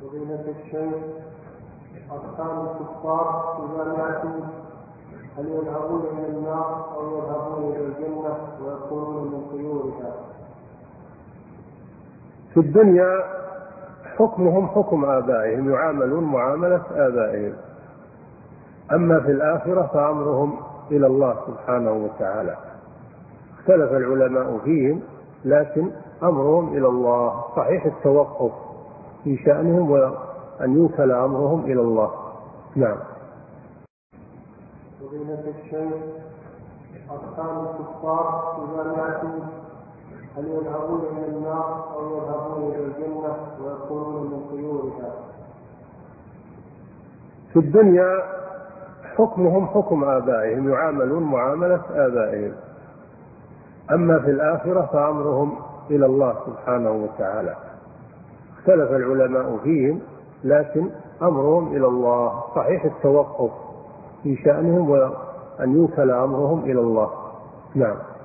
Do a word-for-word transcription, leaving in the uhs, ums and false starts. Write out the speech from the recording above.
فضيلة الشيخ، أركان الكفار إذا ماتوا هل يذهبون إلى النار أو يذهبون إلى الجنة ويكونون من طيورها؟ في الدنيا حكمهم حكم آبائهم، يعاملون معاملة آبائهم. أما في الآخرة فأمرهم إلى الله سبحانه وتعالى. اختلف العلماء فيهم، لكن أمرهم إلى الله. صحيح التوقف في شأنهم وأن يوكل أمرهم إلى الله. نعم. فضيلة الشيخ، أركان الكفار إذا ماتوا هل يذهبون إلى النار أو يذهبون إلى الجنة ويكونون من طيورها؟ في الدنيا حكمهم حكم آبائهم، يعاملون معاملة آبائهم. أما في الآخرة فأمرهم إلى الله سبحانه وتعالى. اختلف العلماء فيهم، لكن أمرهم إلى الله. صحيح التوقف في شأنهم وأن يوكل أمرهم إلى الله. نعم.